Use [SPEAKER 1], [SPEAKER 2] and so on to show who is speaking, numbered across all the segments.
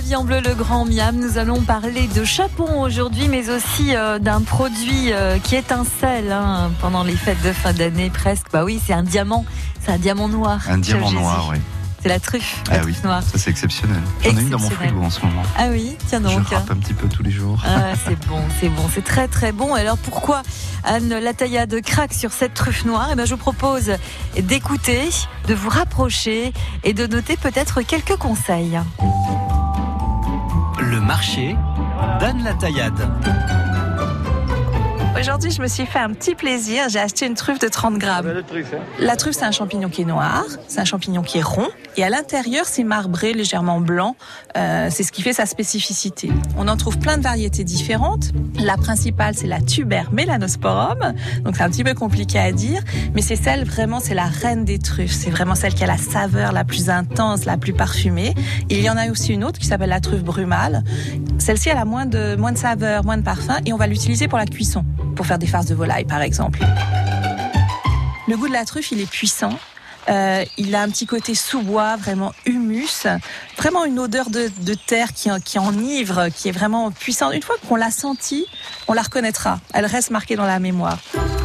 [SPEAKER 1] vie en bleu, le grand miam. Nous allons parler de chapon aujourd'hui, mais aussi d'un produit qui étincelle pendant les fêtes de fin d'année presque. Bah oui, c'est un diamant noir.
[SPEAKER 2] Un diamant noir, oui.
[SPEAKER 1] C'est la truffe, noire.
[SPEAKER 2] Ça c'est exceptionnel. J'en ai une dans mon frigo en ce moment.
[SPEAKER 1] Ah oui, tiens donc.
[SPEAKER 2] Je râpe un petit peu tous les jours.
[SPEAKER 1] Ah, c'est bon, c'est très très bon. Alors pourquoi Anne Latayade craque sur cette truffe noire ? Je vous propose d'écouter, de vous rapprocher et de noter peut-être quelques conseils.
[SPEAKER 3] Le marché d'Anne Latayade.
[SPEAKER 4] Aujourd'hui, je me suis fait un petit plaisir. J'ai acheté une truffe de 30 grammes. La truffe, c'est un champignon qui est noir, c'est un champignon qui est rond, et à l'intérieur, c'est marbré, légèrement blanc. C'est ce qui fait sa spécificité. On en trouve plein de variétés différentes. La principale, c'est la Tuber melanosporum. Donc, c'est un petit peu compliqué à dire, mais c'est celle vraiment, c'est la reine des truffes. C'est vraiment celle qui a la saveur la plus intense, la plus parfumée. Il y en a aussi une autre qui s'appelle la truffe brumale. Celle-ci, elle a moins de saveur, moins de parfum, et on va l'utiliser pour la cuisson, pour faire des farces de volaille, par exemple. Le goût de la truffe, il est puissant. Il a un petit côté sous-bois, vraiment humus, vraiment une odeur de terre qui enivre, qui est vraiment puissante. Une fois qu'on l'a sentie, on la reconnaîtra. Elle reste marquée dans la mémoire.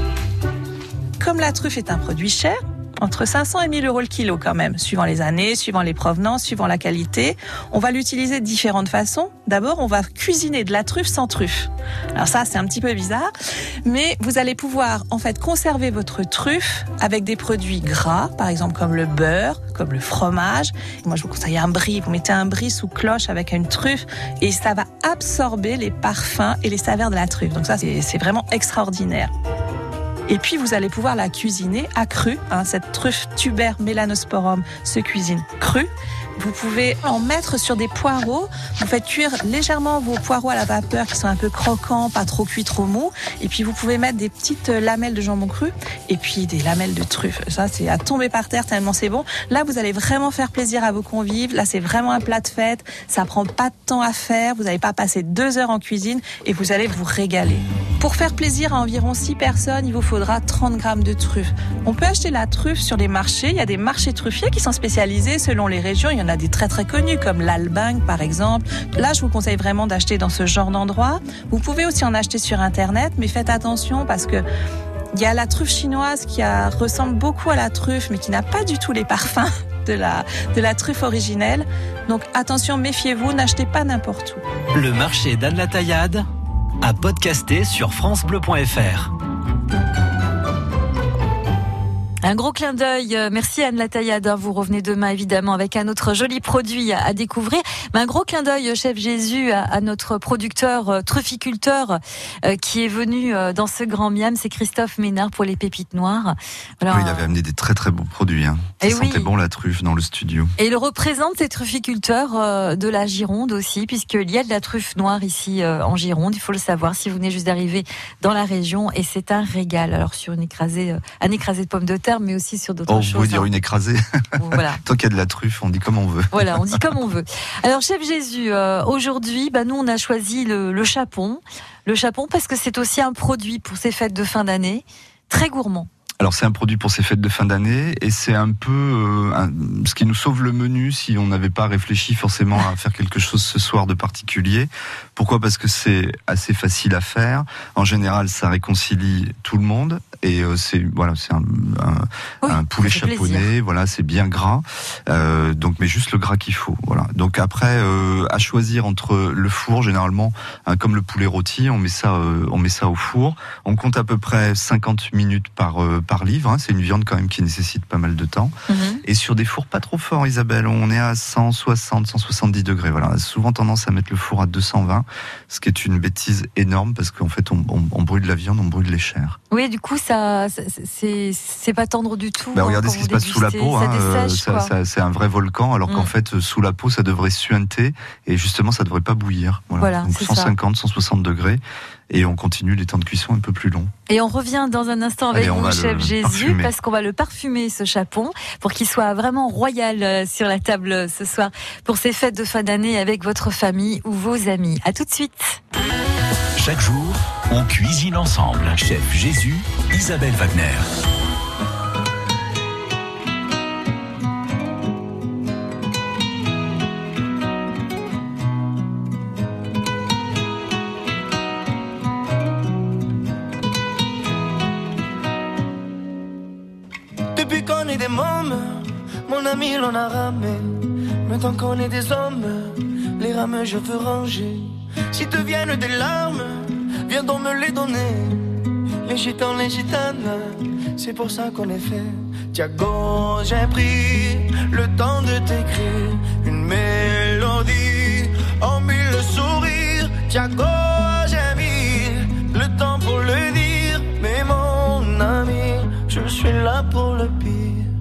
[SPEAKER 4] Comme la truffe est un produit cher, entre 500 et 1000 euros le kilo quand même, suivant les années, suivant les provenances, suivant la qualité. On va l'utiliser de différentes façons. D'abord, on va cuisiner de la truffe sans truffe. Alors ça, c'est un petit peu bizarre, mais vous allez pouvoir en fait conserver votre truffe avec des produits gras, par exemple comme le beurre, comme le fromage. Moi, je vous conseille un brie. Vous mettez un brie sous cloche avec une truffe et ça va absorber les parfums et les saveurs de la truffe. Donc ça, c'est vraiment extraordinaire. Et puis, vous allez pouvoir la cuisiner à cru. Cette truffe Tuber melanosporum se cuisine crue. Vous pouvez en mettre sur des poireaux. Vous faites cuire légèrement vos poireaux à la vapeur qui sont un peu croquants, pas trop cuits, trop mous. Et puis, vous pouvez mettre des petites lamelles de jambon cru et puis des lamelles de truffe. Ça, c'est à tomber par terre tellement c'est bon. Là, vous allez vraiment faire plaisir à vos convives. Là, c'est vraiment un plat de fête. Ça prend pas de temps à faire. Vous n'allez pas passer 2 heures en cuisine et vous allez vous régaler. Pour faire plaisir à environ 6 personnes, il vous faudra 30 grammes de truffe. On peut acheter la truffe sur les marchés. Il y a des marchés truffiers qui sont spécialisés selon les régions. Il y en a des très très connus comme l'Albing par exemple. Là, je vous conseille vraiment d'acheter dans ce genre d'endroit. Vous pouvez aussi en acheter sur Internet, mais faites attention parce que il y a la truffe chinoise qui ressemble beaucoup à la truffe, mais qui n'a pas du tout les parfums de la truffe originelle. Donc attention, méfiez-vous, n'achetez pas n'importe où.
[SPEAKER 3] Le marché d'Anne Latayade à podcaster sur francebleu.fr.
[SPEAKER 1] Un gros clin d'œil. Merci Anne Latayade. Vous revenez demain évidemment avec un autre joli produit à découvrir. Mais un gros clin d'œil, chef Jésus, à notre producteur trufficulteur qui est venu dans ce grand miam. C'est Christophe Ménard pour les pépites noires.
[SPEAKER 2] Alors, oui, il avait amené des très très beaux produits. Ça sentait bon la truffe dans le studio.
[SPEAKER 1] Et il représente ces trufficulteurs de la Gironde aussi, puisqu'il y a de la truffe noire ici en Gironde. Il faut le savoir si vous venez juste d'arriver dans la région. Et c'est un régal. Alors sur un écrasé de pommes de terre, mais aussi sur d'autres choses.
[SPEAKER 2] On veut dire une écrasée.
[SPEAKER 1] Voilà.
[SPEAKER 2] Tant qu'il y a de la truffe, on dit comme on veut.
[SPEAKER 1] Voilà, on dit comme on veut. Alors, chef Jésus, aujourd'hui, nous, on a choisi le chapon. Le chapon parce que c'est aussi un produit pour ces fêtes de fin d'année, très gourmand.
[SPEAKER 2] Alors c'est un produit pour ces fêtes de fin d'année et c'est un peu ce qui nous sauve le menu si on n'avait pas réfléchi forcément à faire quelque chose ce soir de particulier. Pourquoi ? Parce que c'est assez facile à faire. En général, ça réconcilie tout le monde et c'est un poulet chaponné. Voilà, c'est bien gras. Donc mais juste le gras qu'il faut. Voilà. Donc après, à choisir entre le four, généralement, comme le poulet rôti, on met ça au four. On compte à peu près 50 minutes par livre, c'est une viande quand même qui nécessite pas mal de temps. Et sur des fours pas trop forts, Isabelle, on est à 160, 170 degrés. Voilà, on a souvent tendance à mettre le four à 220, ce qui est une bêtise énorme parce qu'en fait, on brûle la viande, on brûle les chairs.
[SPEAKER 1] Oui, du coup, ça, c'est pas tendre du tout.
[SPEAKER 2] Regardez ce qui se passe sous la peau. C'est un vrai volcan, alors qu'en fait, sous la peau, ça devrait suinter et justement, ça devrait pas bouillir. Voilà. Donc 150, 160 degrés. Et on continue les temps de cuisson un peu plus longs.
[SPEAKER 1] Et on revient dans un instant avec vous, chef Jésus, parce qu'on va le parfumer, ce chapon, pour qu'il soit vraiment royal sur la table ce soir, pour ces fêtes de fin d'année avec votre famille ou vos amis. À tout de suite.
[SPEAKER 3] Chaque jour, on cuisine ensemble. Chef Jésus, Isabelle Wagner.
[SPEAKER 5] a mille, on a ramé. Maintenant qu'on est des hommes, les rames je veux ranger. Si te viennent des larmes, viens donc me les donner. Les gitans, les gitanes, c'est pour ça qu'on est fait. Thiago, j'ai pris le temps de t'écrire une mélodie en mille sourires. Thiago, j'ai mis le temps pour le dire. Mais mon ami, je suis là pour le pire.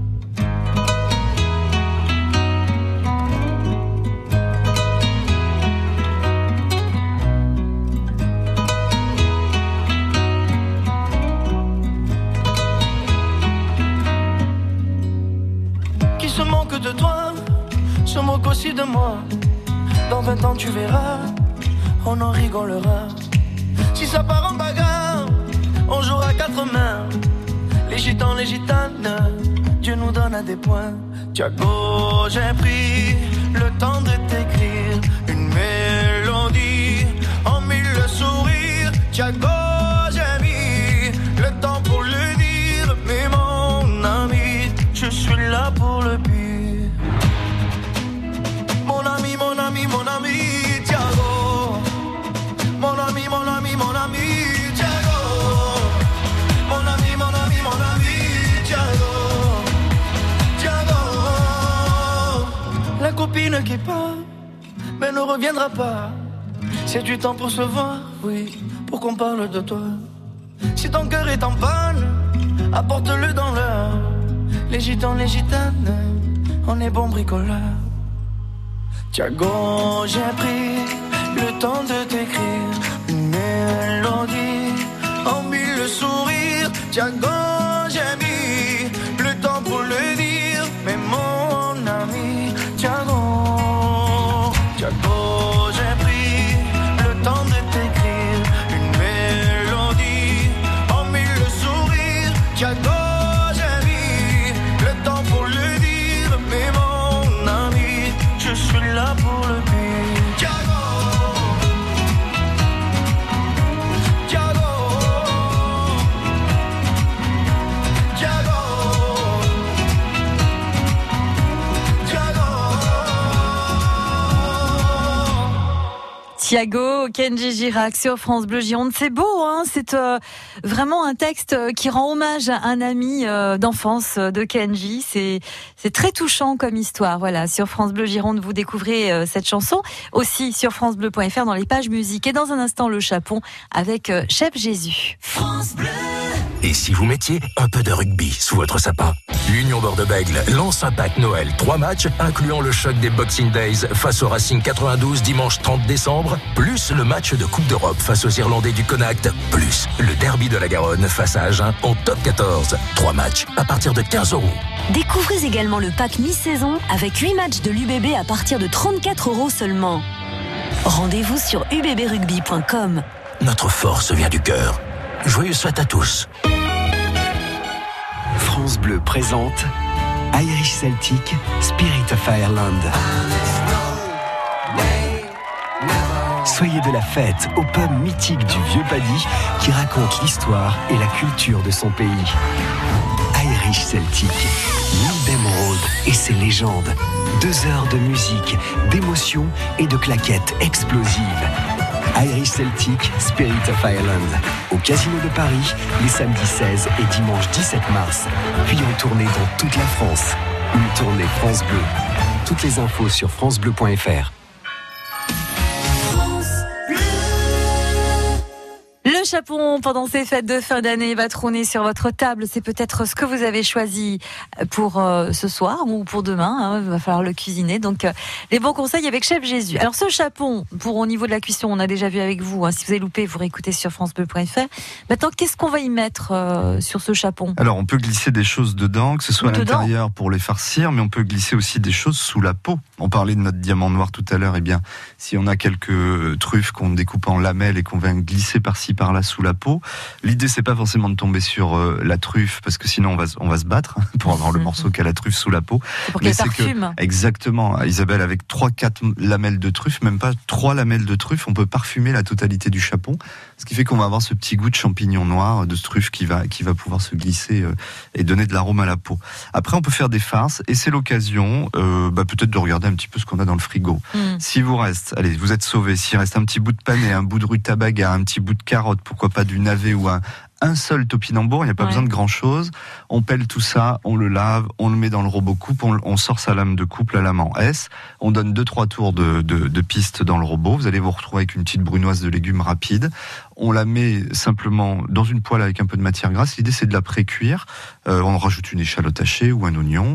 [SPEAKER 5] Se moque de toi, se moque aussi de moi. Dans 20 ans tu verras, on en rigolera. Si ça part en bagarre, on jouera à 4 mains. Les gitans, les gitanes, Dieu nous donne à des points. Thiago, j'ai pris le temps de t'écrire une mélodie en mille sourires. Thiago, j'ai mis le temps pour le dire. Mais mon ami, je suis là pour le pire. Mon ami, mon ami, mon ami, Thiago. Mon ami, mon ami, mon ami, Thiago. Mon ami, mon ami, mon ami, Thiago. Thiago. La copine qui part, mais ne reviendra pas. C'est du temps pour se voir, oui, pour qu'on parle de toi. Si ton cœur est en panne, apporte-le dans l'heure. Les gitans, les gitanes, on est bons bricoleurs. Thiago, j'ai pris le temps de t'écrire une mélodie en mille sourires. Thiago, j'ai mis le temps pour le dire. Mais mon ami, Thiago, Thiago, j'ai pris le temps de t'écrire une mélodie en mille sourires. Thiago, je suis là pour le pire. Thiago, Thiago, Thiago, Thiago.
[SPEAKER 1] Thiago, Kenji Girac sur France Bleu Gironde. C'est beau, hein, c'est vraiment un texte qui rend hommage à un ami d'enfance de Kenji. C'est très touchant comme histoire. Voilà, sur France Bleu Gironde, vous découvrez cette chanson. Aussi sur francebleu.fr dans les pages musique. Et dans un instant, le Chapon avec Chef Jésus.
[SPEAKER 3] France Bleu. Et si vous mettiez un peu de rugby sous votre sapin? L'Union Bordeaux-Bègles lance un pack Noël. 3 matchs, incluant le choc des Boxing Days face au Racing 92 dimanche 30 décembre, plus le match de Coupe d'Europe face aux Irlandais du Connacht, plus le derby de la Garonne face à Agen en top 14. 3 matchs à partir de 15 €.
[SPEAKER 6] Découvrez également le pack mi-saison avec 8 matchs de l'UBB à partir de 34 € seulement. Rendez-vous sur ubbrugby.com.
[SPEAKER 3] Notre force vient du cœur. Joyeuses fêtes à tous.
[SPEAKER 7] France Bleu présente Irish Celtic, Spirit of Ireland. Soyez de la fête au pub mythique du Vieux Paddy qui raconte l'histoire et la culture de son pays. Irish Celtic, Neil Road et ses légendes. 2 heures de musique, d'émotions et de claquettes explosives. Irish Celtic, Spirit of Ireland. Au Casino de Paris, les samedis 16 et dimanche 17 mars. Puis en tournée dans toute la France. Une tournée France Bleu. Toutes les infos sur francebleu.fr.
[SPEAKER 1] Le Chapon, pendant ces fêtes de fin d'année, va trôner sur votre table. C'est peut-être ce que vous avez choisi pour ce soir ou pour demain. Hein. Il va falloir le cuisiner. Donc, les bons conseils avec Chef Jésus. Alors, ce Chapon, pour au niveau de la cuisson, on a déjà vu avec vous. Hein. Si vous avez loupé, vous réécoutez sur francebleu.fr. Maintenant, qu'est-ce qu'on va y mettre sur ce Chapon?
[SPEAKER 2] Alors, on peut glisser des choses dedans, que ce soit à l'intérieur pour les farcir, mais on peut glisser aussi des choses sous la peau. On parlait de notre diamant noir tout à l'heure. Eh bien, si on a quelques truffes qu'on découpe en lamelles et qu'on va glisser par-ci, par-là sous la peau, l'idée c'est pas forcément de tomber sur la truffe parce que sinon on va se battre pour avoir le morceau qui a la truffe sous la peau.
[SPEAKER 1] C'est pour qu'elle parfume.
[SPEAKER 2] Exactement, Isabelle, avec 3-4 lamelles de truffe, même pas 3 lamelles de truffe, on peut parfumer la totalité du chapon. Ce qui fait qu'on va avoir ce petit goût de champignon noir, de truffe qui va pouvoir se glisser et donner de l'arôme à la peau. Après, on peut faire des farces et c'est l'occasion peut-être de regarder un petit peu ce qu'on a dans le frigo. S'il vous reste, allez, vous êtes sauvés, s'il reste un petit bout de panais, un bout de rutabaga, un petit bout de carotte, pourquoi pas du navet ou un seul topinambour, il n'y a pas besoin de grand chose. On pèle tout ça, on le lave, on le met dans le robot coupe, on sort sa lame de coupe, la lame en S, on donne 2-3 tours de piste dans le robot, vous allez vous retrouver avec une petite brunoise de légumes rapide. On la met simplement dans une poêle avec un peu de matière grasse. L'idée, c'est de la pré-cuire. On rajoute une échalote hachée ou un oignon,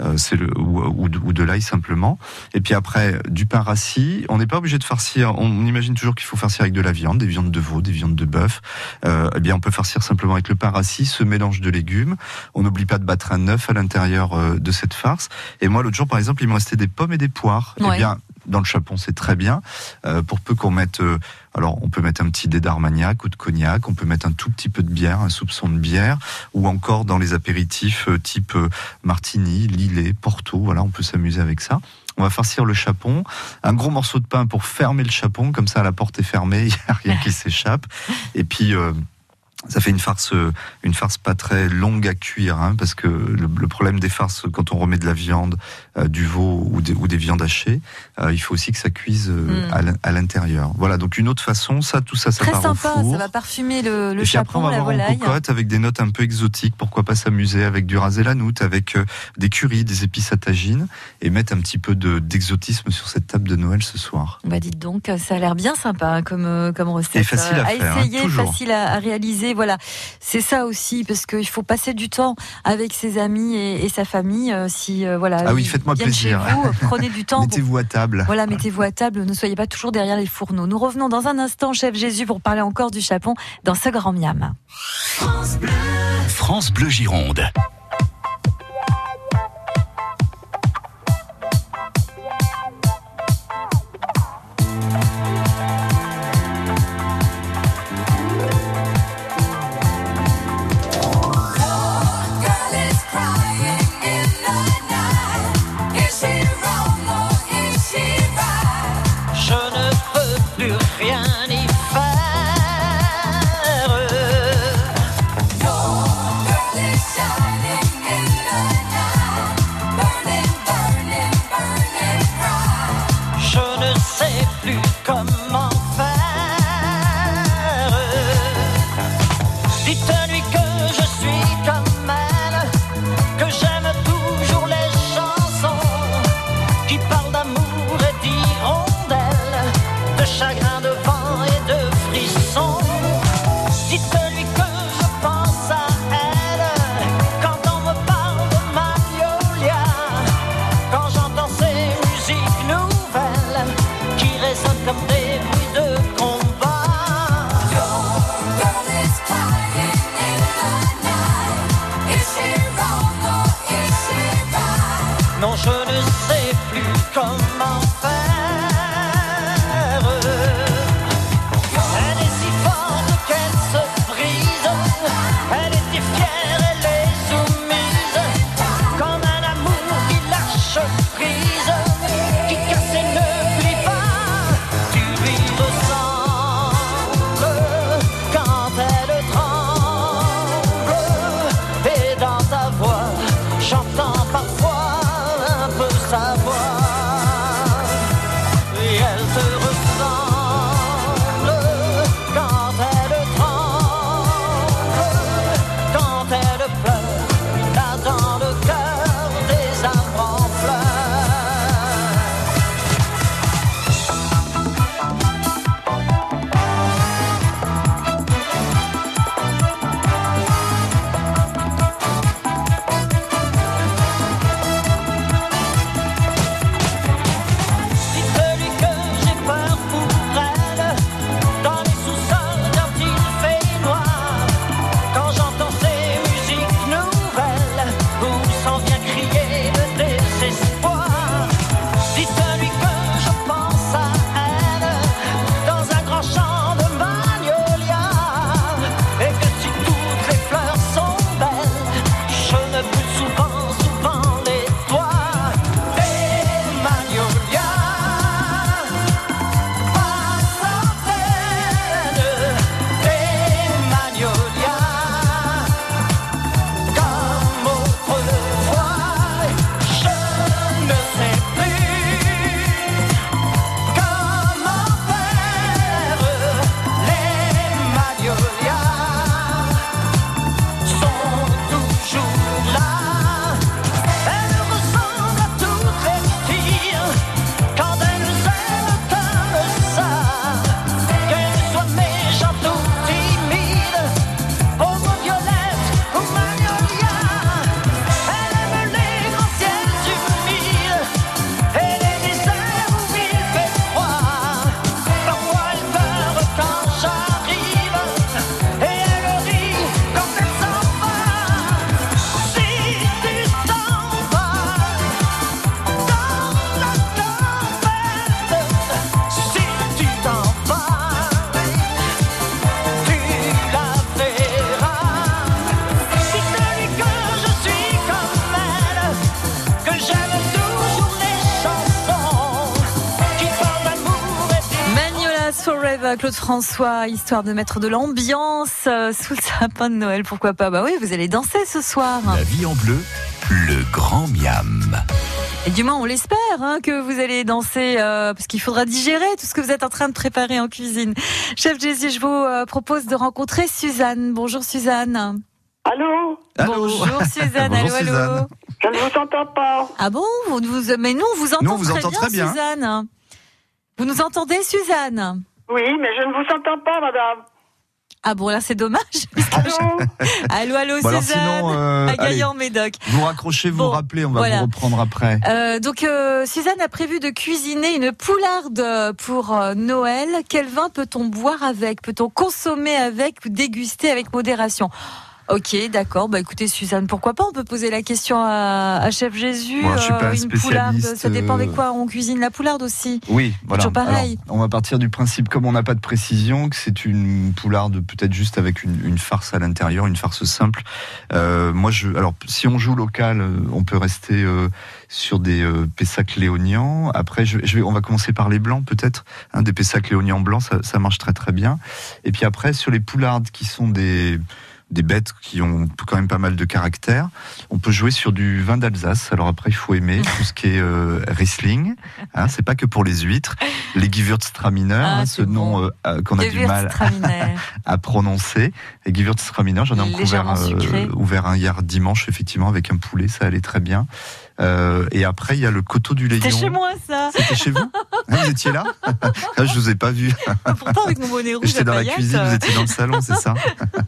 [SPEAKER 2] ou de l'ail simplement. Et puis après, du pain rassis. On n'est pas obligé de farcir. On imagine toujours qu'il faut farcir avec de la viande, des viandes de veau, des viandes de bœuf. Eh bien, on peut farcir simplement avec le pain rassis, ce mélange de légumes. On n'oublie pas de battre un œuf à l'intérieur de cette farce. Et moi, l'autre jour, par exemple, il me restait des pommes et des poires. Eh bien, dans le chapon, c'est très bien. Pour peu qu'on mette... alors, on peut mettre un petit dé d'Armagnac ou de cognac, on peut mettre un tout petit peu de bière, un soupçon de bière, ou encore dans les apéritifs type martini, lillet, porto, voilà, on peut s'amuser avec ça. On va farcir le chapon, un gros morceau de pain pour fermer le chapon, comme ça la porte est fermée, il n'y a rien qui s'échappe. Et puis... ça fait une farce pas très longue à cuire, parce que le problème des farces, quand on remet de la viande, du veau ou des viandes hachées, il faut aussi que ça cuise à l'intérieur. Voilà, donc une autre façon, tout ça
[SPEAKER 1] très
[SPEAKER 2] part
[SPEAKER 1] sympa,
[SPEAKER 2] au four.
[SPEAKER 1] Ça va parfumer le
[SPEAKER 2] et
[SPEAKER 1] chapon,
[SPEAKER 2] après,
[SPEAKER 1] la volaille.
[SPEAKER 2] On va avoir en cocotte avec des notes un peu exotiques, pourquoi pas s'amuser avec du ras el hanout, avec des currys, des épices à tagine, et mettre un petit peu d'exotisme sur cette table de Noël ce soir.
[SPEAKER 1] Bah dites donc, ça a l'air bien sympa comme recette.
[SPEAKER 2] Et facile à faire,
[SPEAKER 1] essayer,
[SPEAKER 2] toujours.
[SPEAKER 1] Facile à réaliser. Voilà, c'est ça aussi, parce qu'il faut passer du temps avec ses amis et sa famille.
[SPEAKER 2] Ah oui, faites-moi plaisir.
[SPEAKER 1] Chez vous, prenez du temps.
[SPEAKER 2] Mettez-vous à table.
[SPEAKER 1] Voilà, mettez-vous à table. Ne soyez pas toujours derrière les fourneaux. Nous revenons dans un instant, Chef Jésus, pour parler encore du chapon dans ce grand miam.
[SPEAKER 3] France Bleu Gironde.
[SPEAKER 5] Shining
[SPEAKER 1] Dance Forever, Claude François, histoire de mettre de l'ambiance sous le sapin de Noël, pourquoi pas. Bah oui, vous allez danser ce soir.
[SPEAKER 7] La vie en bleu, le grand miam.
[SPEAKER 1] Et du moins, on l'espère que vous allez danser, parce qu'il faudra digérer tout ce que vous êtes en train de préparer en cuisine. Chef Jésus, je vous propose de rencontrer Suzanne. Bonjour Suzanne.
[SPEAKER 8] Allô?
[SPEAKER 1] Bonjour Suzanne.
[SPEAKER 2] Bonjour,
[SPEAKER 1] allô,
[SPEAKER 2] Suzanne.
[SPEAKER 1] allô.
[SPEAKER 8] Je ne vous entends pas.
[SPEAKER 1] Ah bon, mais nous, on vous entend,
[SPEAKER 2] Nous, on vous entend très bien.
[SPEAKER 1] Suzanne. Vous nous entendez, Suzanne?
[SPEAKER 8] Oui, mais je ne vous entends pas, madame.
[SPEAKER 1] Ah bon, là c'est dommage.
[SPEAKER 8] Allô?
[SPEAKER 1] Allô,
[SPEAKER 2] Bon, alors
[SPEAKER 1] Suzanne.
[SPEAKER 2] sinon,
[SPEAKER 1] à
[SPEAKER 2] allez,
[SPEAKER 1] Gaillan-Médoc.
[SPEAKER 2] vous raccrochez, vous
[SPEAKER 1] Bon,
[SPEAKER 2] rappelez, on va
[SPEAKER 1] voilà.
[SPEAKER 2] vous reprendre après.
[SPEAKER 1] Donc Suzanne a prévu de cuisiner une poularde pour Noël. Quel vin peut-on boire avec? Peut-on consommer avec ou déguster avec modération? Ok, d'accord. Bah écoutez, Suzanne, pourquoi pas? On peut poser la question à Chef Jésus.
[SPEAKER 2] Bon, je suis pas un
[SPEAKER 1] une poularde,
[SPEAKER 2] spécialiste,
[SPEAKER 1] ça dépend avec quoi on cuisine la poularde aussi.
[SPEAKER 2] Oui, voilà.
[SPEAKER 1] toujours pareil.
[SPEAKER 2] Alors, on va partir du principe, comme on n'a pas de précision, que c'est une poularde peut-être juste avec une farce à l'intérieur, une farce simple. Alors, si on joue local, on peut rester sur des Pessac léognan. Après, on va commencer par les blancs peut-être. Des Pessac léognan blancs, ça marche très très bien. Et puis après, sur les poulardes qui sont des bêtes qui ont quand même pas mal de caractère. On peut jouer sur du vin d'Alsace. Alors après, il faut aimer tout ce qui est Riesling. C'est pas que pour les huîtres. Les Gewürztraminer, ce nom qu'on a du mal à prononcer. Les Gewürztraminer, j'en ai ouvert un hier dimanche, effectivement, avec un poulet. Ça allait très bien. Et après, il y a le coteau du Léon.
[SPEAKER 1] C'était chez moi, ça.
[SPEAKER 2] C'était chez vous? Vous étiez là? Je vous ai pas vu.
[SPEAKER 1] Pourtant, avec mon bonnet rouge.
[SPEAKER 2] J'étais dans la cuisine, vous étiez dans le salon, c'est ça?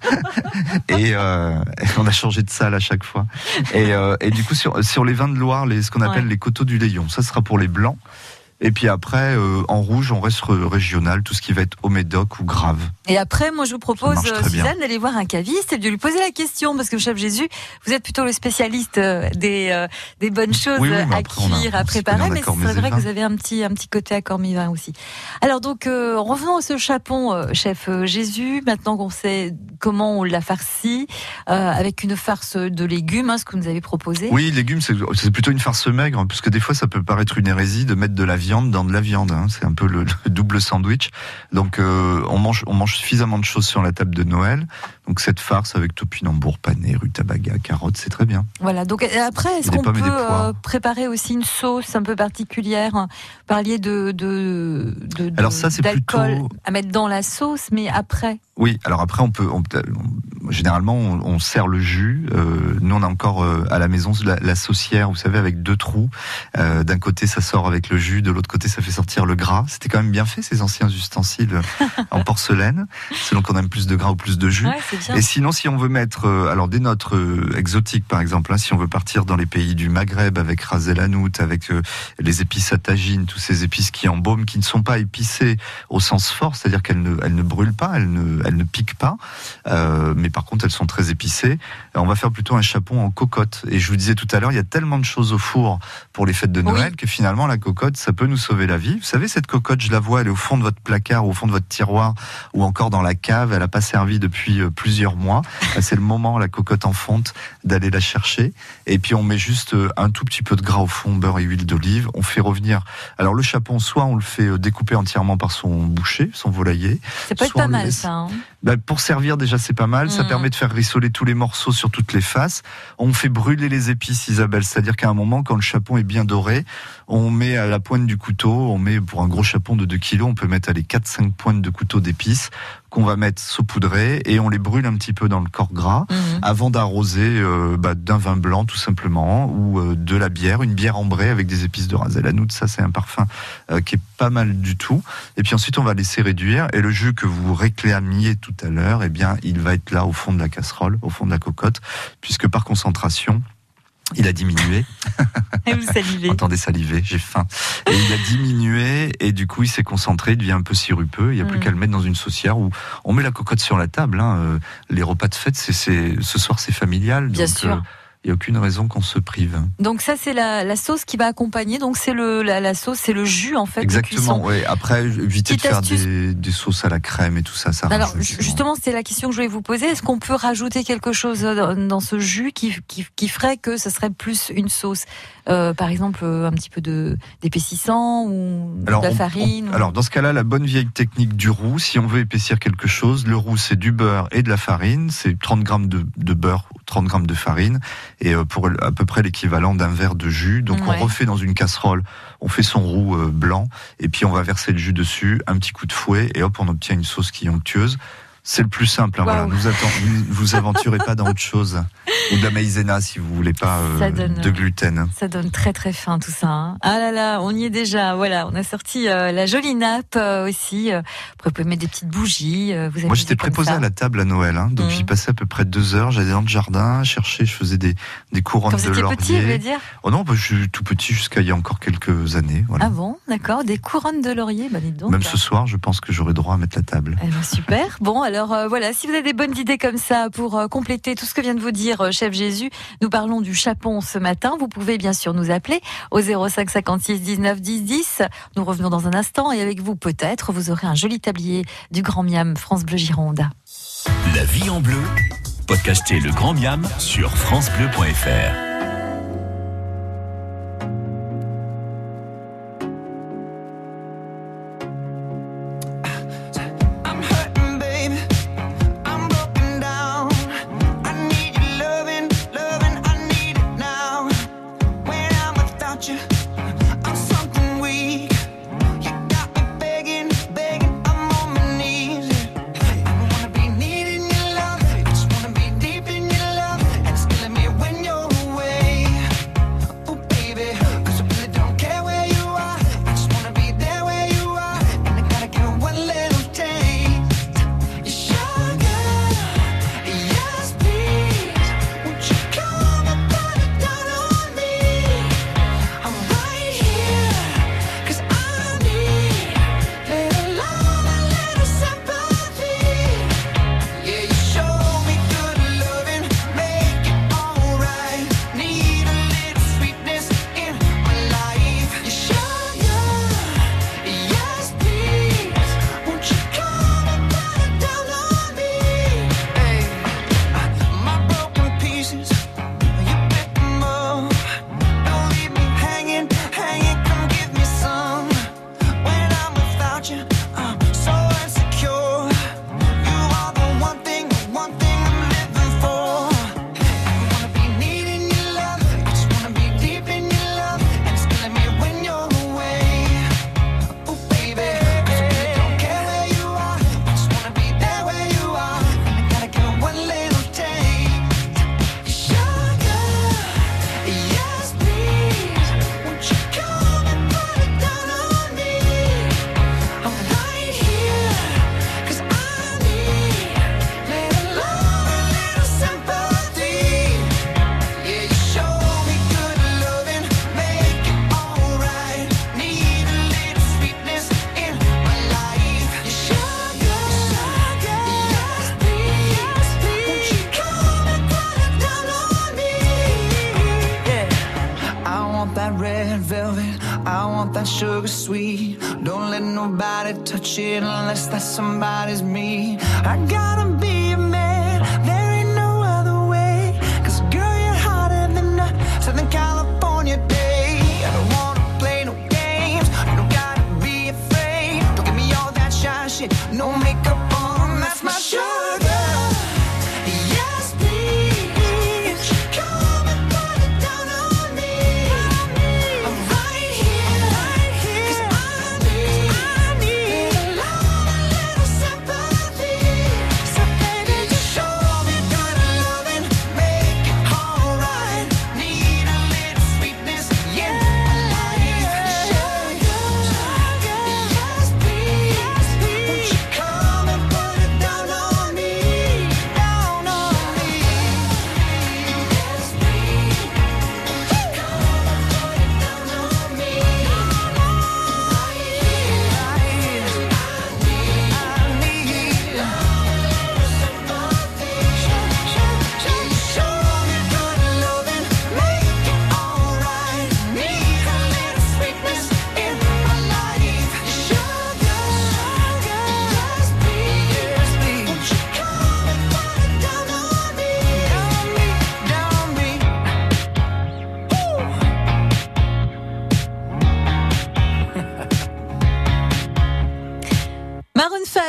[SPEAKER 2] Et on a changé de salle à chaque fois. Et du coup, sur les vins de Loire, ce qu'on appelle les coteaux du Léon, ça sera pour les blancs. Et puis après, en rouge, on reste régional, tout ce qui va être au Médoc ou Grave.
[SPEAKER 1] Et après, moi, je vous propose, Suzanne, d'aller voir un caviste et de lui poser la question, parce que Chef Jésus, vous êtes plutôt le spécialiste des bonnes choses à cuire, à préparer, mais c'est vrai que vous avez un petit côté accord mi-vin aussi. Alors donc, revenons à ce chapon, Chef Jésus, maintenant qu'on sait comment on l'a farci, avec une farce de légumes, ce que vous nous avez proposé.
[SPEAKER 2] Oui, légumes, c'est plutôt une farce maigre, puisque des fois, ça peut paraître une hérésie de mettre de la viande dans de la viande. C'est un peu le double sandwich. Donc, on mange suffisamment de choses sur la table de Noël. Donc, cette farce avec topinambour, pané, rutabaga, carottes, c'est très bien.
[SPEAKER 1] Voilà. Donc, après, est-ce qu'on peut préparer aussi une sauce un peu particulière? Vous parliez
[SPEAKER 2] alors ça, c'est
[SPEAKER 1] d'alcool
[SPEAKER 2] plutôt
[SPEAKER 1] à mettre dans la sauce, mais après.
[SPEAKER 2] Oui, alors après, généralement, on sert le jus. Nous, on a encore à la maison la saucière, vous savez, avec 2 trous. D'un côté, ça sort avec le jus, de l'autre côté, ça fait sortir le gras. C'était quand même bien fait, ces anciens ustensiles en porcelaine, selon qu'on aime plus de gras ou plus de jus.
[SPEAKER 1] Ouais, c'est bien.
[SPEAKER 2] Et sinon, si on veut mettre des notes exotiques, par exemple, si on veut partir dans les pays du Maghreb avec ras el hanout, avec les épices à tagine, tous ces épices qui embaument, qui ne sont pas épicées au sens fort, c'est-à-dire qu'elles ne brûlent pas, elles ne piquent pas, mais par contre elles sont très épicées. On va faire plutôt un chapon en cocotte. Et je vous disais tout à l'heure, il y a tellement de choses au four pour les fêtes de Noël que finalement la cocotte, ça peut nous sauver la vie. Vous savez, cette cocotte, je la vois, elle est au fond de votre placard, au fond de votre tiroir, ou encore dans la cave. Elle n'a pas servi depuis plusieurs mois. C'est le moment, la cocotte en fonte, d'aller la chercher. Et puis on met juste un tout petit peu de gras au fond, beurre et huile d'olive. On fait revenir. Alors le chapon, soit on le fait découper entièrement par son boucher, son volailler.
[SPEAKER 1] Ça peut être pas mal, ça.
[SPEAKER 2] Pour servir, déjà, c'est pas mal. Ça permet de faire rissoler tous les morceaux sur toutes les faces. On fait brûler les épices, Isabelle. C'est-à-dire qu'à un moment, quand le chapon est bien doré, on met à la pointe du couteau, pour un gros chapon de 2 kilos, on peut mettre 4-5 pointes de couteau d'épices qu'on va mettre saupoudrées et on les brûle un petit peu dans le corps gras avant d'arroser d'un vin blanc tout simplement ou de la bière, une bière ambrée avec des épices de ras el hanout. Ça, c'est un parfum qui est pas mal du tout. Et puis ensuite, on va laisser réduire et le jus que vous réclamiez tout à l'heure, il va être là au fond de la casserole, au fond de la cocotte, puisque par concentration, il a diminué.
[SPEAKER 1] Et vous salivez.
[SPEAKER 2] Entendez saliver, j'ai faim. Et il a diminué et du coup il s'est concentré, il devient un peu sirupeux. Il n'y a plus qu'à le mettre dans une saucière où on met la cocotte sur la table. Les repas de fête, ce soir c'est familial.
[SPEAKER 1] Bien sûr.
[SPEAKER 2] Il n'y a aucune raison qu'on se prive.
[SPEAKER 1] Donc ça, c'est la sauce qui va accompagner. Donc c'est la sauce, c'est le jus en fait.
[SPEAKER 2] Exactement. Oui. Après, évitez
[SPEAKER 1] Petite
[SPEAKER 2] de faire
[SPEAKER 1] astuce.
[SPEAKER 2] des sauces à la crème et tout ça. Ça
[SPEAKER 1] Alors
[SPEAKER 2] rajoute,
[SPEAKER 1] justement, c'était la question que je voulais vous poser. Est-ce qu'on peut rajouter quelque chose dans ce jus qui ferait que ce serait plus une sauce, par exemple un petit peu d'épaississant ou de la farine
[SPEAKER 2] Alors dans ce cas-là, la bonne vieille technique du roux, si on veut épaissir quelque chose, le roux c'est du beurre et de la farine, c'est 30 grammes de beurre, 30 grammes de farine, et pour à peu près l'équivalent d'un verre de jus. Donc on refait dans une casserole, on fait son roux blanc, et puis on va verser le jus dessus, un petit coup de fouet, et hop, on obtient une sauce qui est onctueuse. C'est le plus simple, hein, voilà. Vous aventurez pas dans autre chose. Ou de la maïzena si vous voulez pas de gluten.
[SPEAKER 1] Ça donne très très fin tout ça. Hein. Ah là là, on y est déjà. Voilà, on a sorti la jolie nappe aussi. Après, vous pouvez mettre des petites bougies.
[SPEAKER 2] Moi, j'étais préposé à la table à Noël, hein, donc j'y passais à peu près 2 heures. J'allais dans le jardin, je faisais des couronnes de laurier. Quand vous étiez petit, vous voulez dire ? Oh non, je suis tout petit jusqu'à il y a encore quelques années. Voilà.
[SPEAKER 1] Ah bon, d'accord, des couronnes de laurier, dites donc.
[SPEAKER 2] Même ce soir, je pense que j'aurai droit à mettre la table.
[SPEAKER 1] Super. Bon, alors voilà, si vous avez des bonnes idées comme ça pour compléter tout ce que vient de vous dire Chef Jésus, nous parlons du chapon ce matin. Vous pouvez bien sûr nous appeler au 05 56 19 10 10. Nous revenons dans un instant et avec vous peut-être vous aurez un joli tablier du Grand Miam France Bleu Gironde.
[SPEAKER 9] La vie en bleu, podcastez le Grand Miam sur francebleu.fr.
[SPEAKER 10] Sugar sweet, don't let nobody touch it unless that somebody's me. I gotta be a man, there ain't no other way. Cause girl, you're hotter than a Southern California day. I don't wanna play no games, you don't gotta be afraid. Don't give me all that shy shit, no makeup on, that's my sugar.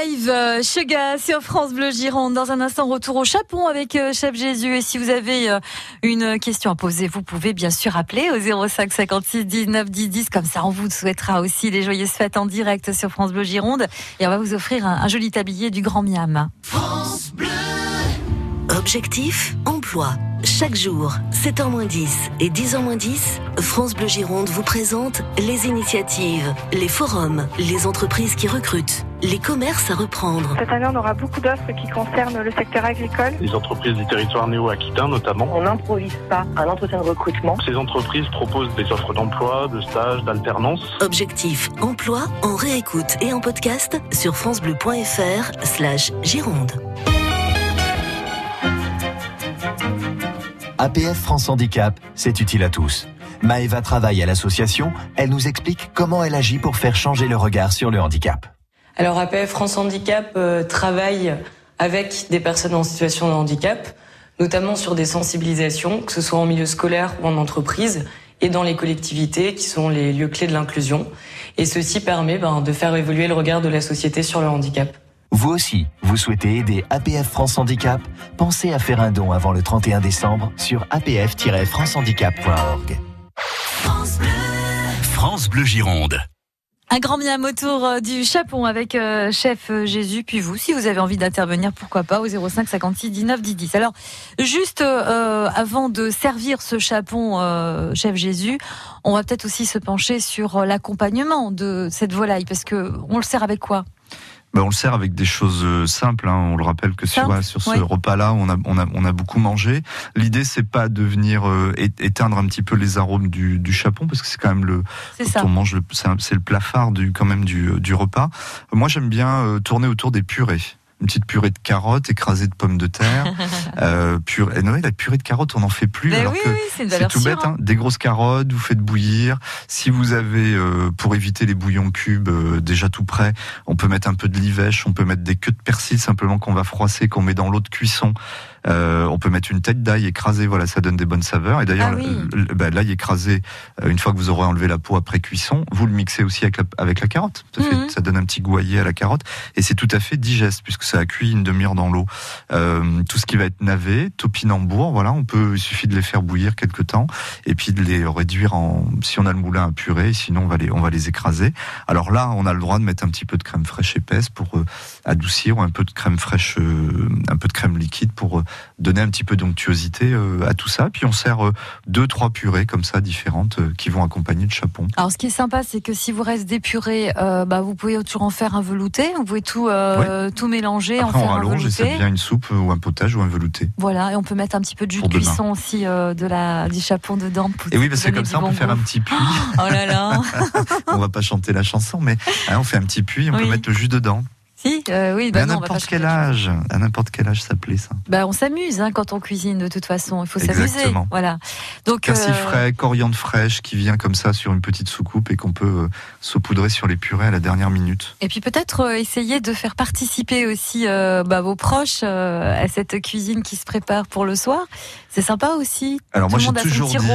[SPEAKER 1] live, Sugar sur France Bleu Gironde. Dans un instant, retour au Chapon avec Chef Jésus. Et si vous avez une question à poser, vous pouvez bien sûr appeler au 05 56 19 10 10. Comme ça, on vous souhaitera aussi les joyeuses fêtes en direct sur France Bleu Gironde. Et on va vous offrir un joli tablier du Grand Miam.
[SPEAKER 6] France Bleu. Objectif, emploi. Chaque jour, 7h-10 et 10h-10, France Bleu Gironde vous présente les initiatives, les forums, les entreprises qui recrutent, les commerces à reprendre.
[SPEAKER 8] Cette année, on aura beaucoup d'offres qui concernent le secteur agricole.
[SPEAKER 11] Les entreprises du territoire néo-aquitain notamment.
[SPEAKER 12] On n'improvise pas un entretien de recrutement.
[SPEAKER 11] Ces entreprises proposent des offres d'emploi, de stage, d'alternance.
[SPEAKER 6] Objectif, emploi en réécoute et en podcast sur francebleu.fr/Gironde.
[SPEAKER 13] APF France Handicap, c'est utile à tous. Maëva travaille à l'association, elle nous explique comment elle agit pour faire changer le regard sur le handicap.
[SPEAKER 14] Alors APF France Handicap travaille avec des personnes en situation de handicap, notamment sur des sensibilisations, que ce soit en milieu scolaire ou en entreprise, et dans les collectivités qui sont les lieux clés de l'inclusion. Et ceci permet de faire évoluer le regard de la société sur le handicap.
[SPEAKER 13] Vous aussi, vous souhaitez aider APF France Handicap? Pensez à faire un don avant le 31 décembre sur apf-francehandicap.org.
[SPEAKER 9] France Bleu Gironde.
[SPEAKER 1] Un grand miam autour du Chapon avec Chef Jésus. Puis vous, si vous avez envie d'intervenir, pourquoi pas, au 05 56 19 10 10. Alors, juste avant de servir ce Chapon, Chef Jésus, on va peut-être aussi se pencher sur l'accompagnement de cette volaille, parce que on le sert avec quoi?
[SPEAKER 2] On le sert avec des choses simples. On le rappelle que sur ce repas-là, on a beaucoup mangé. L'idée, c'est pas de venir éteindre un petit peu les arômes du chapon, parce que c'est quand même on mange c'est le plat phare du repas. Moi, j'aime bien tourner autour des purées. Une petite purée de carottes écrasée de pommes de terre. La purée de carottes, on n'en fait plus. Alors que c'est tout bête. Des grosses carottes, vous faites bouillir. Si vous avez, pour éviter les bouillons cubes déjà tout prêts, on peut mettre un peu de livèche, on peut mettre des queues de persil simplement qu'on va froisser, qu'on met dans l'eau de cuisson. On peut mettre une tête d'ail écrasée, voilà, ça donne des bonnes saveurs. Et d'ailleurs, l'ail écrasé, une fois que vous aurez enlevé la peau après cuisson, vous le mixez aussi avec la carotte. Ça donne un petit goût aillé à la carotte. Et c'est tout à fait digeste, puisque ça a cuit une demi-heure dans l'eau. Tout ce qui va être navet, topinambour, voilà, il suffit de les faire bouillir quelque temps, et puis de les réduire si on a le moulin à purée, sinon on va les écraser. Alors là, on a le droit de mettre un petit peu de crème fraîche épaisse pour adoucir, ou un peu de crème fraîche, un peu de crème liquide pour donner un petit peu d'onctuosité à tout ça. Puis on sert 2-3 purées comme ça différentes qui vont accompagner le chapon.
[SPEAKER 1] Alors ce qui est sympa, c'est que si vous reste des purées, vous pouvez toujours en faire un velouté. Vous pouvez tout mélanger.
[SPEAKER 2] Après,
[SPEAKER 1] en faire
[SPEAKER 2] on rallonge
[SPEAKER 1] un velouté.
[SPEAKER 2] Et ça devient une soupe ou un potage ou un velouté.
[SPEAKER 1] Voilà, et on peut mettre un petit peu de jus de cuisson aussi du chapon dedans.
[SPEAKER 2] Et oui, parce que comme ça, on peut faire un petit puits.
[SPEAKER 1] Oh là là.
[SPEAKER 2] On va pas chanter la chanson, mais on fait un petit puits, on peut mettre le jus dedans.
[SPEAKER 1] À
[SPEAKER 2] n'importe quel âge, ça plaît ça.
[SPEAKER 1] On s'amuse quand on cuisine de toute façon. Il faut s'amuser. Voilà. Donc
[SPEAKER 2] persil frais, coriandre fraîche qui vient comme ça sur une petite soucoupe et qu'on peut saupoudrer sur les purées à la dernière minute.
[SPEAKER 1] Et puis peut-être essayer de faire participer aussi vos proches à cette cuisine qui se prépare pour le soir. C'est sympa aussi.
[SPEAKER 2] Alors moi j'ai toujours dit,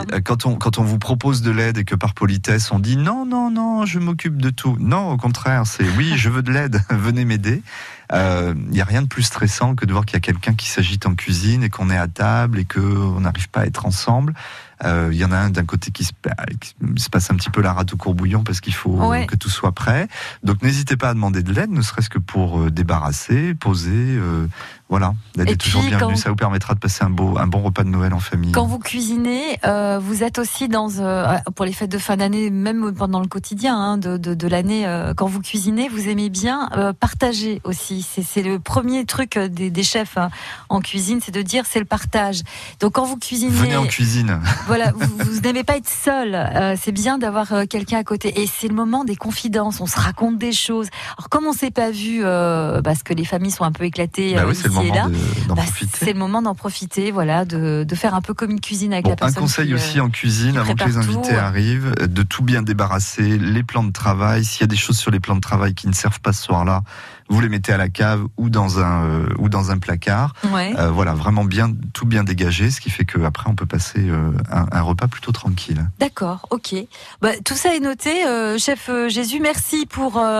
[SPEAKER 2] quand on vous propose de l'aide et que par politesse on dit non, je m'occupe de tout. Non, au contraire, c'est oui, je veux de l'aide. Venez m'aider. Il n'y a rien de plus stressant que de voir qu'il y a quelqu'un qui s'agite en cuisine et qu'on est à table et qu'on n'arrive pas à être ensemble. Il y en a un d'un côté qui se passe un petit peu la rate au courbouillon parce qu'il faut que tout soit prêt. Donc n'hésitez pas à demander de l'aide, ne serait-ce que pour débarrasser, poser. Voilà, l'aide est toujours bienvenue. Ça vous permettra de passer un bon repas de Noël en famille.
[SPEAKER 1] Quand vous cuisinez, vous êtes aussi pour les fêtes de fin d'année, même pendant le quotidien de l'année, quand vous cuisinez, vous aimez bien partager aussi. C'est le premier truc des chefs en cuisine, c'est de dire c'est le partage. Donc quand vous cuisinez...
[SPEAKER 2] Venez en cuisine.
[SPEAKER 1] Voilà, vous n'aimez pas être seul. C'est bien d'avoir quelqu'un à côté. Et c'est le moment des confidences. On se raconte des choses. Alors comme on s'est pas vu, parce que les familles sont un peu éclatées ici et là, c'est le moment d'en profiter. Voilà, de faire un peu comme une cuisine avec la personne.
[SPEAKER 2] Un conseil aussi en cuisine, avant que les invités arrivent, de tout bien débarrasser les plans de travail. S'il y a des choses sur les plans de travail qui ne servent pas ce soir-là, vous les mettez à la cave ou dans un placard. Voilà, vraiment tout bien dégagé, ce qui fait qu'après on peut passer un repas plutôt tranquille.
[SPEAKER 1] D'accord, ok. Tout ça est noté. Chef Jésus, merci pour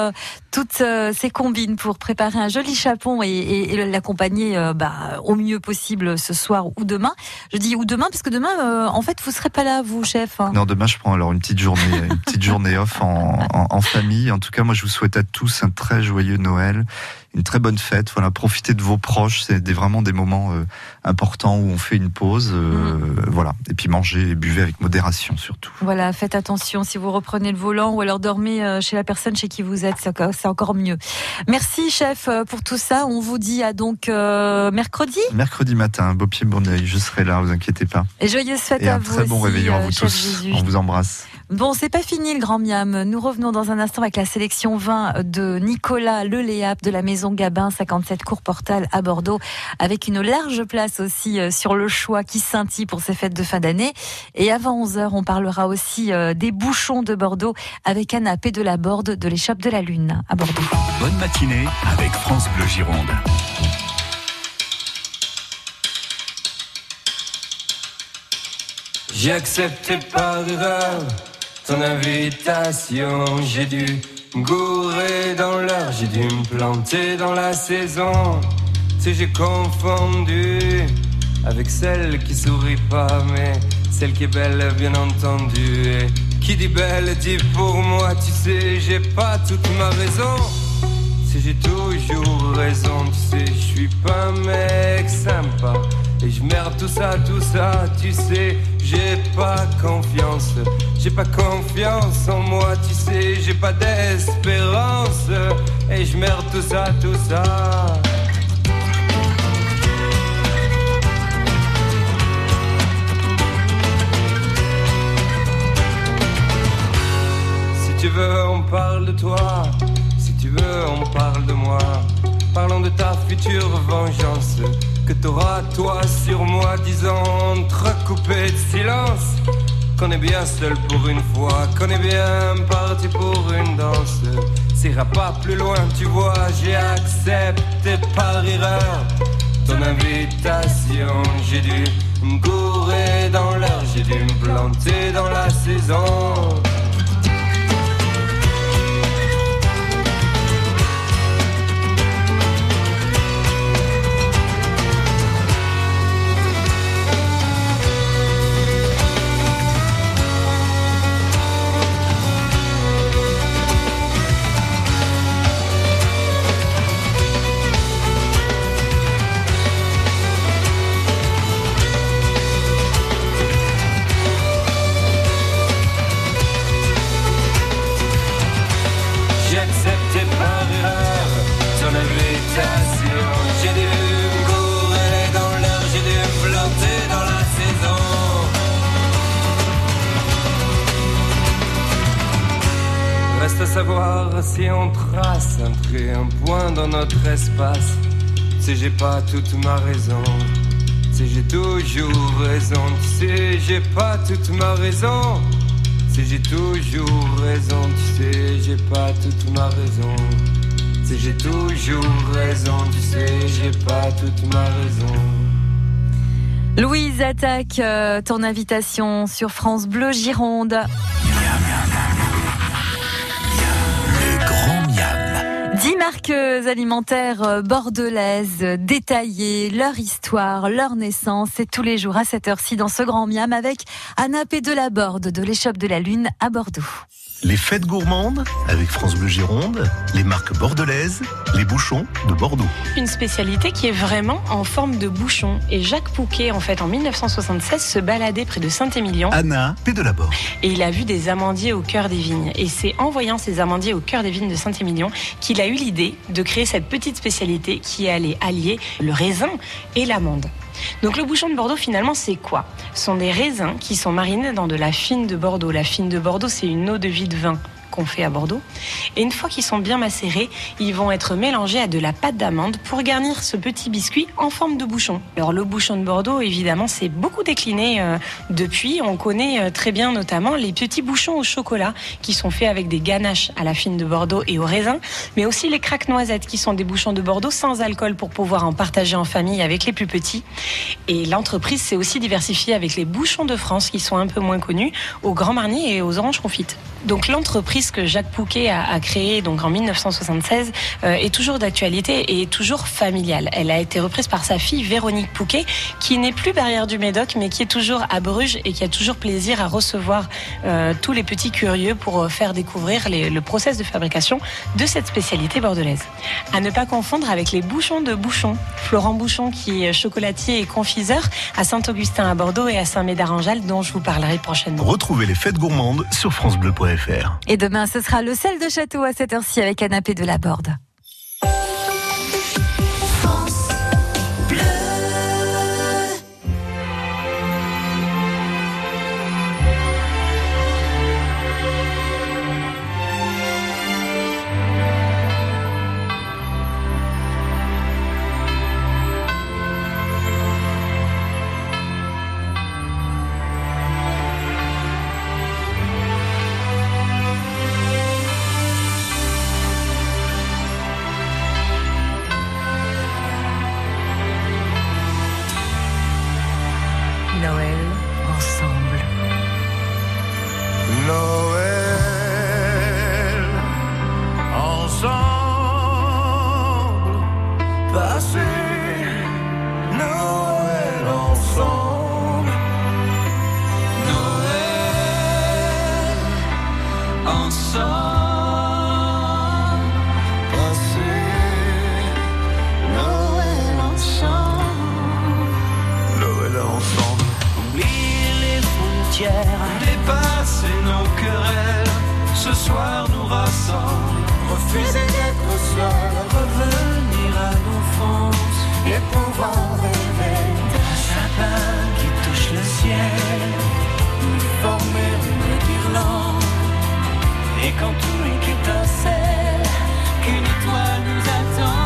[SPEAKER 1] Toutes ces combines pour préparer un joli chapon et l'accompagner au mieux possible ce soir ou demain. Je dis ou demain parce que demain, en fait, vous serez pas là, vous, chef.
[SPEAKER 2] Non, demain, je prends alors une petite journée off en famille. En tout cas, moi, je vous souhaite à tous un très joyeux Noël, une très bonne fête. Voilà, profitez de vos proches. C'est vraiment des moments importants où on fait une pause. Voilà, et puis mangez et buvez avec modération surtout.
[SPEAKER 1] Voilà, faites attention si vous reprenez le volant ou alors dormez chez la personne chez qui vous êtes. C'est encore mieux. Merci, chef, pour tout ça. On vous dit à donc mercredi.
[SPEAKER 2] Mercredi matin, beau pied, bon oeil. Je serai là, vous inquiétez pas.
[SPEAKER 1] Et joyeuse fête à vous aussi.
[SPEAKER 2] Et un très bon réveillon à vous tous.
[SPEAKER 1] Jésus.
[SPEAKER 2] On vous embrasse.
[SPEAKER 1] Bon, c'est pas fini le Grand Miam. Nous revenons dans un instant avec la sélection 20 de Nicolas Leléap de la Maison Gabin, 57 Cours Portal à Bordeaux, avec une large place aussi sur le choix qui scintille pour ces fêtes de fin d'année. Et avant 11h, on parlera aussi des bouchons de Bordeaux avec Anna P. de la Borde de l'Échoppe de la Lune à Bordeaux.
[SPEAKER 9] Bonne matinée avec France Bleu Gironde.
[SPEAKER 15] J'ai accepté par erreur ton invitation. J'ai dû me gourer dans l'heure, j'ai dû me planter dans la saison. Si j'ai confondu avec celle qui sourit pas, mais celle qui est belle, bien entendu. Et qui dit belle dit pour moi, tu sais, j'ai pas toute ma raison. Si j'ai toujours raison, tu sais, je suis pas un mec sympa. Et je merde tout ça, tu sais, j'ai pas confiance en moi, tu sais, j'ai pas d'espérance. Et je merde tout ça. Si tu veux, on parle de toi, si tu veux, on parle de moi. Parlons de ta future vengeance que t'auras toi sur moi, disant entrecoupé de silence qu'on est bien seul pour une fois, qu'on est bien parti pour une danse. Ça ira pas plus loin, tu vois, j'ai accepté par erreur ton invitation. J'ai dû me gourer dans l'heure, j'ai dû me planter dans la saison. Reste à savoir si on trace un trait, un point dans notre espace. Si j'ai pas toute ma raison, si j'ai toujours raison, tu sais, j'ai pas toute ma raison. Si j'ai toujours raison, tu sais, j'ai pas toute ma raison. Si j'ai toujours raison, tu sais, j'ai pas toute ma raison.
[SPEAKER 1] Louise attaque ton invitation sur France Bleu Gironde.
[SPEAKER 9] Le Grand Miam.
[SPEAKER 1] 10 marques alimentaires bordelaises détaillées, leur histoire, leur naissance, c'est tous les jours à cette heure-ci dans ce Grand Miam avec Anna P. de la Borde de l'Échoppe de la Lune à Bordeaux.
[SPEAKER 16] Les fêtes gourmandes avec France Bleu Gironde, les marques bordelaises, les bouchons de Bordeaux.
[SPEAKER 17] Une spécialité qui est vraiment en forme de bouchon. Et Jacques Pouquet, en fait, en 1976, se baladait près de Saint-Émilion.
[SPEAKER 16] Anna P. de la Borde.
[SPEAKER 17] Et il a vu des amandiers au cœur des vignes. Et c'est en voyant ces amandiers au cœur des vignes de Saint-Émilion qu'il a eu l'idée de créer cette petite spécialité qui allait allier le raisin et l'amande. Donc le bouchon de Bordeaux, finalement, c'est quoi ? Ce sont des raisins qui sont marinés dans de la fine de Bordeaux. La fine de Bordeaux, c'est une eau de vie de vin qu'on fait à Bordeaux. Et une fois qu'ils sont bien macérés, ils vont être mélangés à de la pâte d'amande pour garnir ce petit biscuit en forme de bouchon. Alors le bouchon de Bordeaux, évidemment, c'est beaucoup décliné depuis. On connaît très bien notamment les petits bouchons au chocolat qui sont faits avec des ganaches à la fine de Bordeaux et au raisin, mais aussi les craques-noisettes qui sont des bouchons de Bordeaux sans alcool pour pouvoir en partager en famille avec les plus petits. Et l'entreprise s'est aussi diversifiée avec les bouchons de France qui sont un peu moins connus, aux Grand Marnier et aux oranges confites. Donc l'entreprise pièce que Jacques Pouquet a créée donc en 1976 est toujours d'actualité et est toujours familiale. Elle a été reprise par sa fille Véronique Pouquet, qui n'est plus barrière du Médoc, mais qui est toujours à Bruges et qui a toujours plaisir à recevoir tous les petits curieux pour faire découvrir le process de fabrication de cette spécialité bordelaise. À ne pas confondre avec les bouchons de Bouchon. Florent Bouchon, qui est chocolatier et confiseur à Saint-Augustin à Bordeaux et à Saint-Médard-en-Jalles, dont je vous parlerai prochainement.
[SPEAKER 16] Retrouvez les fêtes gourmandes sur francebleu.fr.
[SPEAKER 1] Et demain, ce sera le sel de château à cette heure-ci avec canapé de la Borde.
[SPEAKER 5] Dépasser nos querelles, ce soir nous rassemble. Refuser d'être seul, revenir à l'enfance et pouvoir rêver d'un sapin qui touche le ciel, former une guirlande. Et quand tout est qu'étincelle, qu'une étoile nous attend.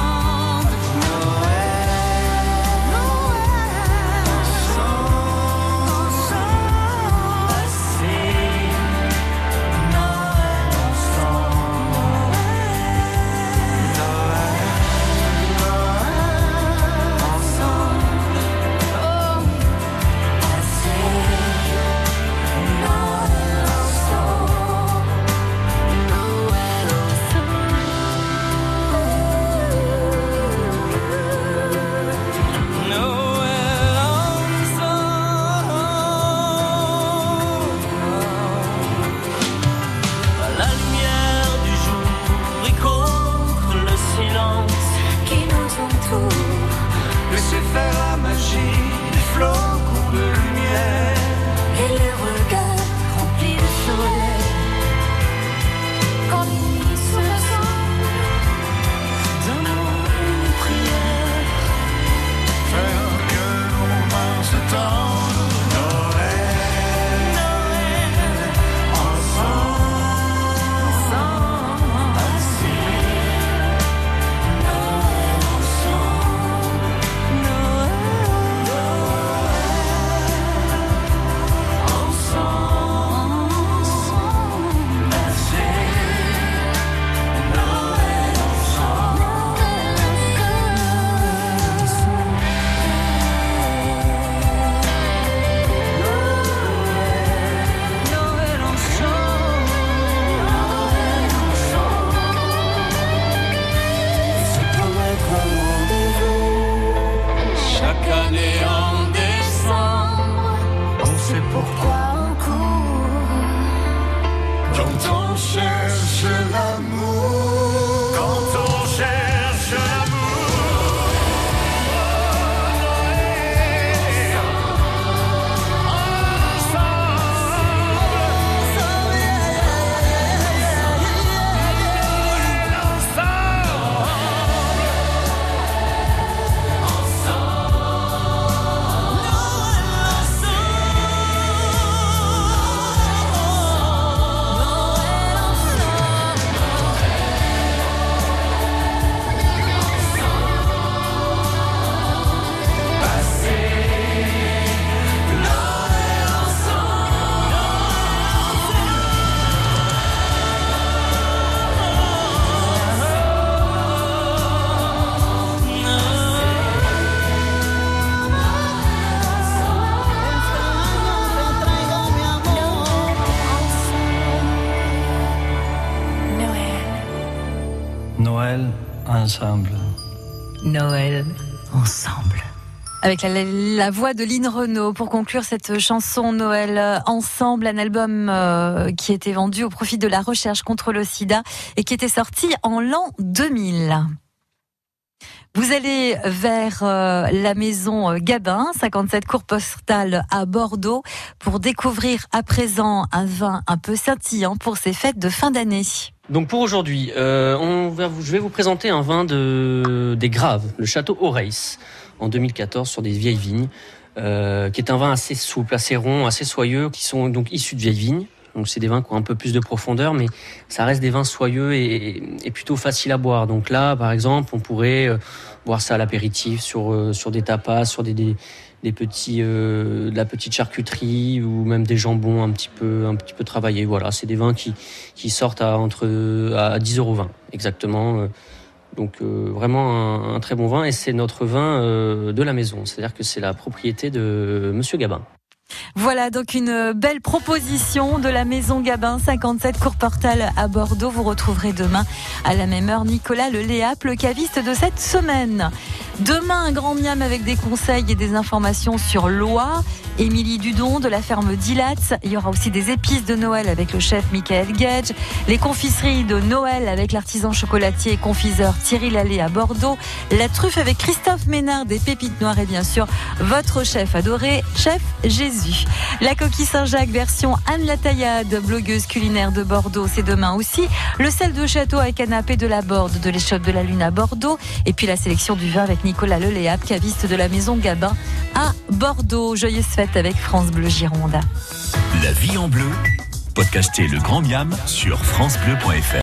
[SPEAKER 18] Noël ensemble.
[SPEAKER 1] Noël ensemble. Avec la voix de Lynn Renaud pour conclure cette chanson Noël ensemble, un album qui était vendu au profit de la recherche contre le sida et qui était sorti en l'an 2000. Vous allez vers la maison Gabin, 57 cours postales à Bordeaux, pour découvrir à présent un vin un peu scintillant pour ces fêtes de fin d'année.
[SPEAKER 19] Donc pour aujourd'hui, je vais vous présenter un vin des Graves, le château Oreis, en 2014 sur des vieilles vignes, qui est un vin assez souple, assez rond, assez soyeux, qui sont donc issus de vieilles vignes. Donc c'est des vins qui ont un peu plus de profondeur, mais ça reste des vins soyeux et plutôt faciles à boire. Donc là, par exemple, on pourrait boire ça à l'apéritif sur des tapas, sur des petits de la petite charcuterie ou même des jambons un petit peu travaillés. Voilà, c'est des vins qui sortent à 10,20 € exactement. Donc vraiment un très bon vin et c'est notre vin de la maison. C'est-à-dire que c'est la propriété de Monsieur Gabin.
[SPEAKER 1] Voilà donc une belle proposition de la maison Gabin, 57 cours Portal à Bordeaux. Vous retrouverez demain à la même heure Nicolas Leléap, le caviste de cette semaine. Demain, un grand miam avec des conseils et des informations sur l'oie. Émilie Dudon de la ferme d'Ilatz. Il y aura aussi des épices de Noël avec le chef Michael Gage. Les confiseries de Noël avec l'artisan chocolatier et confiseur Thierry Lallet à Bordeaux. La truffe avec Christophe Ménard des Pépites Noires et bien sûr votre chef adoré, Chef Jésus. La coquille Saint-Jacques version Anne Lataillade, blogueuse culinaire de Bordeaux, c'est demain aussi. Le sel de château avec canapé de la Borde de l'échoppe de la Lune à Bordeaux. Et puis la sélection du vin avec Nicolas Leléap, caviste de la maison Gabin à Bordeaux. Joyeuse fête avec France Bleu Gironde.
[SPEAKER 9] La vie en bleu, podcastez le Grand Miam sur francebleu.fr.